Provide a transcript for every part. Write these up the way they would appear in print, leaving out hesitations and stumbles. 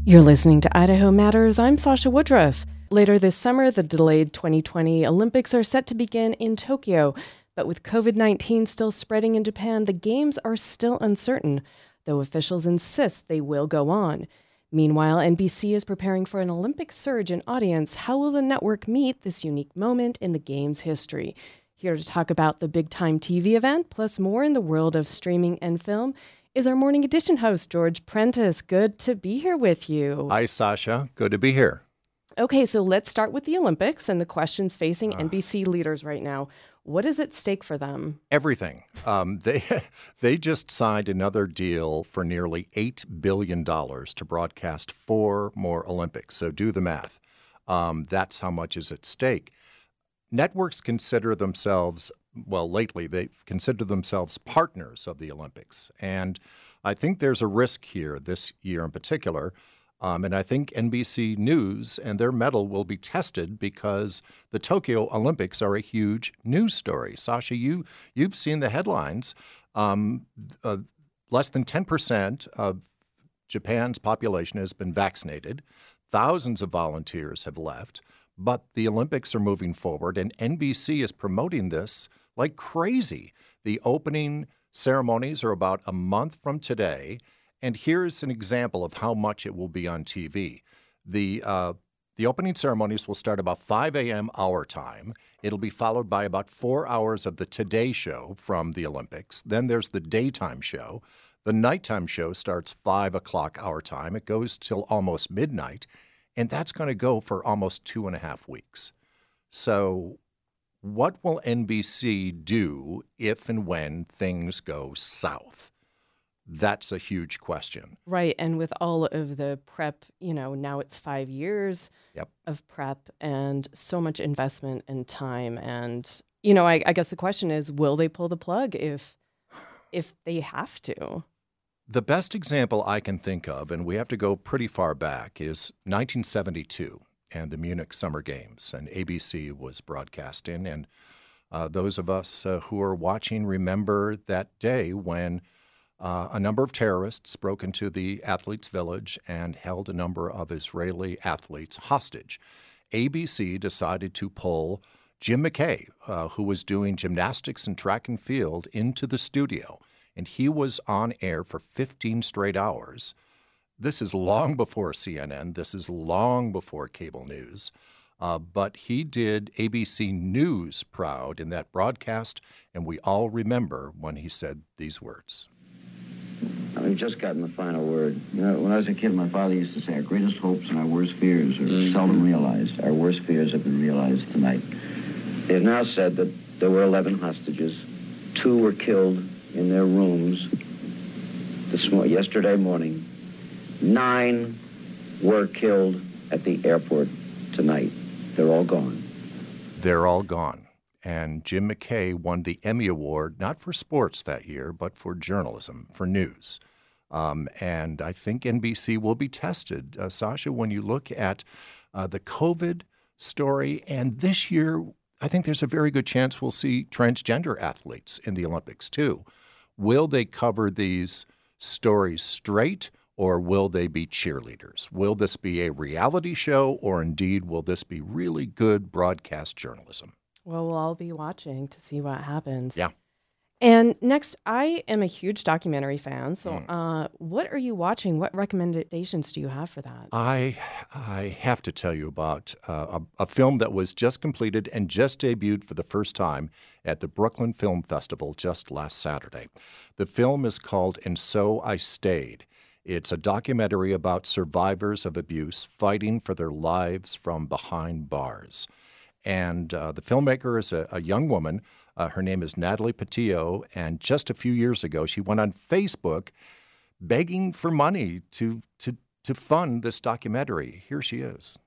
You're listening to Idaho Matters. I'm Sasha Woodruff. Later this summer, the delayed 2020 Olympics are set to begin in Tokyo. But with COVID-19 still spreading in Japan, the games are still uncertain, though officials insist they will go on. Meanwhile, NBC is preparing for an Olympic surge in audience. How will the network meet this unique moment in the game's history? Here to talk about the big-time TV event, plus more in the world of streaming and film, is our Morning Edition host, George Prentice. Good to be here with you. Hi, Sasha. Good to be here. Okay, so let's start with the Olympics and the questions facing NBC leaders right now. What is at stake for them? Everything. They just signed another deal for nearly $8 billion to broadcast 4 more Olympics. So do the math. That's how much is at stake. Networks consider themselves, well, lately they've considered themselves partners of the Olympics. And I think there's a risk here this year in particular. And I think NBC News and their mettle will be tested because the Tokyo Olympics are a huge news story. Sasha, you've seen the headlines. Less than 10% of Japan's population has been vaccinated. Thousands of volunteers have left. But the Olympics are moving forward, and NBC is promoting this like crazy. The opening ceremonies are about a month from today. And here's an example of how much it will be on TV. The opening ceremonies will start about 5 a.m. our time. It'll be followed by about 4 hours of the Today Show from the Olympics. Then there's the daytime show. The nighttime show starts 5 o'clock our time. It goes till almost midnight, and that's going to go for almost 2.5 weeks. So what will NBC do if and when things go south? That's a huge question. Right. And with all of the prep, now it's 5 years of prep and so much investment and time. And, I guess the question is, will they pull the plug if they have to? The best example I can think of, and we have to go pretty far back, is 1972 and the Munich Summer Games. And ABC was broadcasting. And those of us who are watching remember that day when a number of terrorists broke into the athletes' village and held a number of Israeli athletes hostage. ABC decided to pull Jim McKay, who was doing gymnastics and track and field, into the studio. And he was on air for 15 straight hours. This is long before CNN. This is long before cable news. But he did ABC News proud in that broadcast, and we all remember when he said these words. We've just gotten the final word. When I was a kid, my father used to say, our greatest hopes and our worst fears are seldom realized. Our worst fears have been realized tonight. They have now said that there were 11 hostages. 2 were killed in their rooms yesterday morning. 9 were killed at the airport tonight. They're all gone. They're all gone. And Jim McKay won the Emmy Award, not for sports that year, but for journalism, for news. And I think NBC will be tested. Sasha, when you look at the COVID story, and this year, I think there's a very good chance we'll see transgender athletes in the Olympics too. Will they cover these stories straight, or will they be cheerleaders? Will this be a reality show, or indeed will this be really good broadcast journalism? Well, we'll all be watching to see what happens. Yeah. And next, I am a huge documentary fan. So what are you watching? What recommendations do you have for that? I have to tell you about a film that was just completed and just debuted for the first time at the Brooklyn Film Festival just last Saturday. The film is called And So I Stayed. It's a documentary about survivors of abuse fighting for their lives from behind bars. And the filmmaker is a young woman. Her name is Natalie Patillo. And just a few years ago, she went on Facebook begging for money to fund this documentary. Here she is.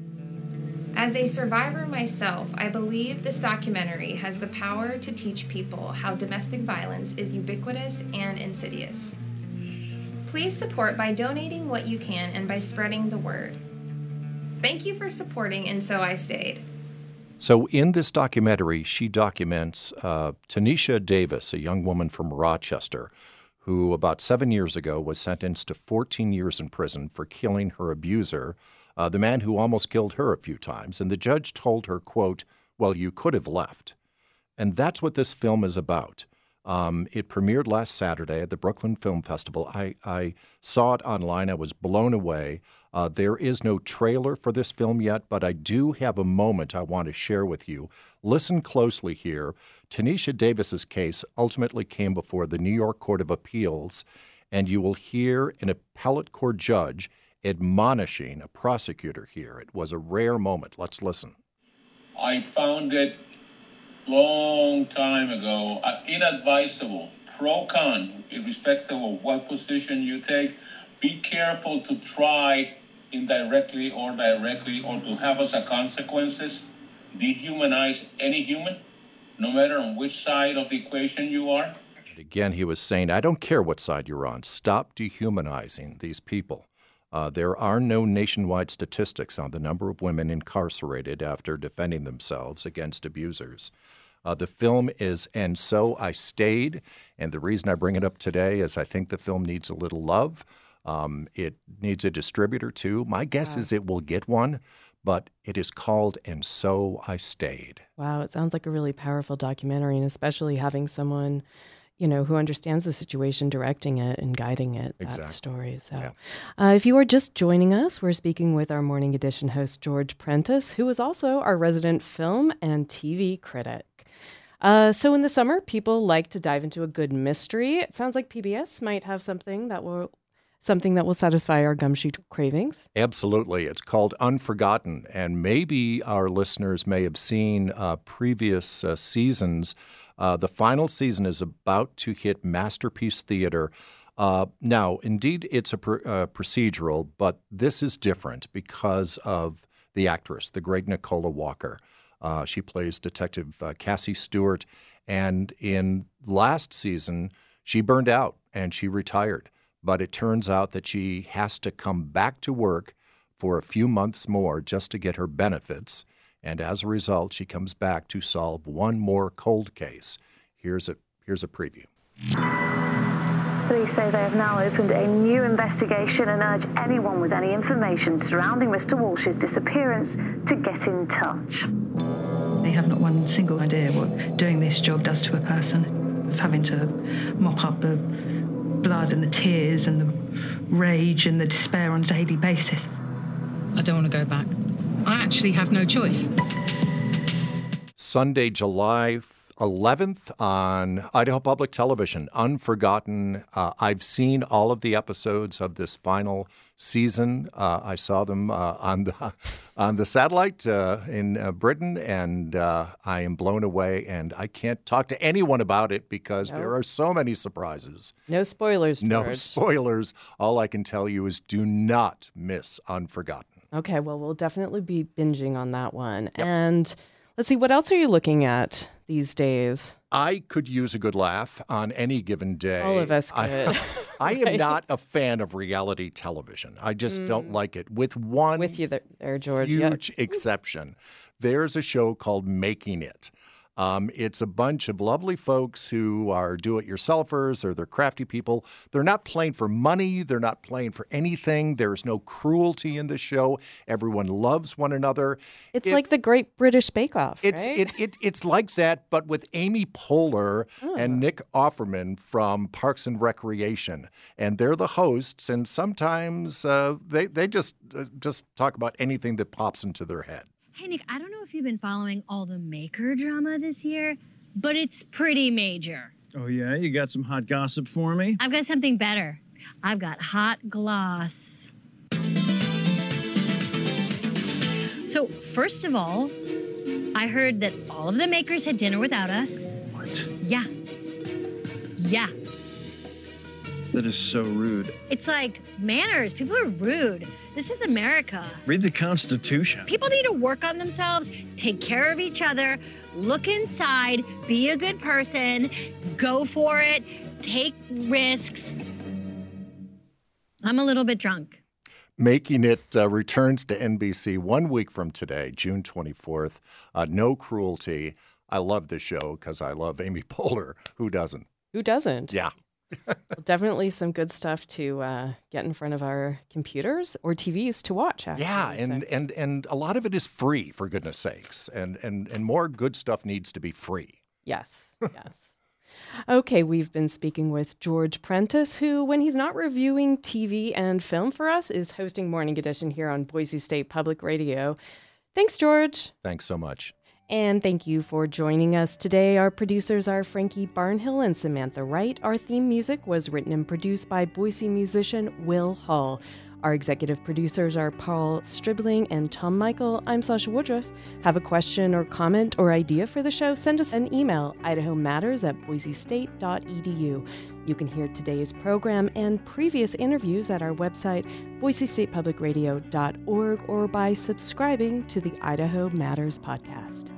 As a survivor myself, I believe this documentary has the power to teach people how domestic violence is ubiquitous and insidious. Please support by donating what you can and by spreading the word. Thank you for supporting And So I Stayed. So in this documentary, she documents Tanisha Davis, a young woman from Rochester, who about 7 years ago was sentenced to 14 years in prison for killing her abuser, the man who almost killed her a few times. And the judge told her, quote, "Well, you could have left." And that's what this film is about. It premiered last Saturday at the Brooklyn Film Festival. I saw it online. I was blown away. There is no trailer for this film yet, but I do have a moment I want to share with you. Listen closely here. Tanisha Davis's case ultimately came before the New York Court of Appeals, and you will hear an appellate court judge admonishing a prosecutor here. It was a rare moment. Let's listen. I found it long time ago inadvisable, pro-con, irrespective of what position you take. Be careful to try indirectly or directly or to have as a consequences dehumanize any human, no matter on which side of the equation you are. Again, he was saying, I don't care what side you're on. Stop dehumanizing these people. There are no nationwide statistics on the number of women incarcerated after defending themselves against abusers. The film is And So I Stayed, and the reason I bring it up today is I think the film needs a little love. It needs a distributor, too. My guess is it will get one, but it is called And So I Stayed. Wow, it sounds like a really powerful documentary, and especially having someone, who understands the situation, directing it and guiding it, Exactly. that story. So Yeah. if you are just joining us, we're speaking with our Morning Edition host, George Prentice, who is also our resident film and TV critic. So in the summer, people like to dive into a good mystery. It sounds like PBS might have something that will satisfy our gumshoe cravings. Absolutely. It's called Unforgotten, and maybe our listeners may have seen previous seasons. The final season is about to hit Masterpiece Theater. Now, indeed, it's a procedural, but this is different because of the actress, the great Nicola Walker. She plays Detective Cassie Stewart, and in last season, she burned out and she retired. But it turns out that she has to come back to work for a few months more just to get her benefits. And as a result, she comes back to solve one more cold case. Here's a preview. Police say they have now opened a new investigation and urge anyone with any information surrounding Mr. Walsh's disappearance to get in touch. They have not one single idea what doing this job does to a person, of having to mop up the blood and the tears and the rage and the despair on a daily basis. I don't want to go back. I actually have no choice. Sunday, July 11th on Idaho Public Television, Unforgotten. I've seen all of the episodes of this final season. I saw them on the satellite in Britain, and I am blown away, and I can't talk to anyone about it because there are so many surprises. No spoilers, George. No spoilers. All I can tell you is do not miss Unforgotten. Okay, well, we'll definitely be binging on that one. Yep. And let's see, what else are you looking at these days? I could use a good laugh on any given day. All of us could. I am not a fan of reality television. I just don't like it. With one With you there, George. huge exception. There's a show called Making It. It's a bunch of lovely folks who are do-it-yourselfers or they're crafty people. They're not playing for money. They're not playing for anything. There's no cruelty in the show. Everyone loves one another. It's like the Great British Bake Off, right? It's like that, but with Amy Poehler and Nick Offerman from Parks and Recreation. And they're the hosts, and sometimes they just talk about anything that pops into their head. Hey, Nick, I don't know if you've been following all the Maker drama this year, but it's pretty major. Oh, yeah? You got some hot gossip for me? I've got something better. I've got hot gloss. So, first of all, I heard that all of the Makers had dinner without us. What? Yeah. That is so rude. It's like manners. People are rude. This is America. Read the Constitution. People need to work on themselves, take care of each other, look inside, be a good person, go for it, take risks. I'm a little bit drunk. Making It returns to NBC 1 week from today, June 24th. No cruelty. I love this show because I love Amy Poehler. Who doesn't? Who doesn't? Yeah. Well, definitely some good stuff to get in front of our computers or TVs to watch, actually. Yeah, and a lot of it is free, for goodness sakes. And more good stuff needs to be free. Yes, yes. Okay, we've been speaking with George Prentice, who, when he's not reviewing TV and film for us, is hosting Morning Edition here on Boise State Public Radio. Thanks, George. Thanks so much. And thank you for joining us today. Our producers are Frankie Barnhill and Samantha Wright. Our theme music was written and produced by Boise musician Will Hall. Our executive producers are Paul Stribling and Tom Michael. I'm Sasha Woodruff. Have a question or comment or idea for the show? Send us an email, idahomatters@boisestate.edu. You can hear today's program and previous interviews at our website, boisestatepublicradio.org, or by subscribing to the Idaho Matters podcast.